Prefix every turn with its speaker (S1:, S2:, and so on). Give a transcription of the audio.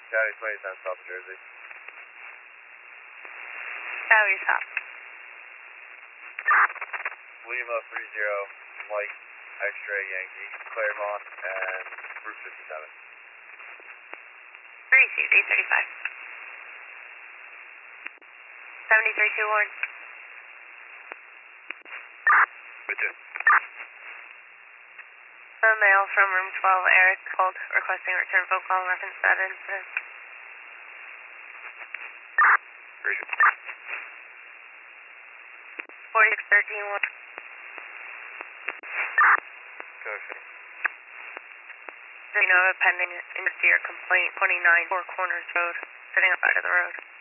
S1: County 20 times South Jersey.
S2: County South.
S1: Lima 30, Mike, X-ray Yankee, Claremont, and Route 57.
S2: 3 835. 7321.
S1: Richard.
S2: A male from room 12, Eric, called requesting a return phone call in reference to that incident.
S1: Richard.
S2: 46131.
S1: Gotcha.
S2: You know, a pending investigator complaint, 29 Four Corners Road, sitting up out of the road.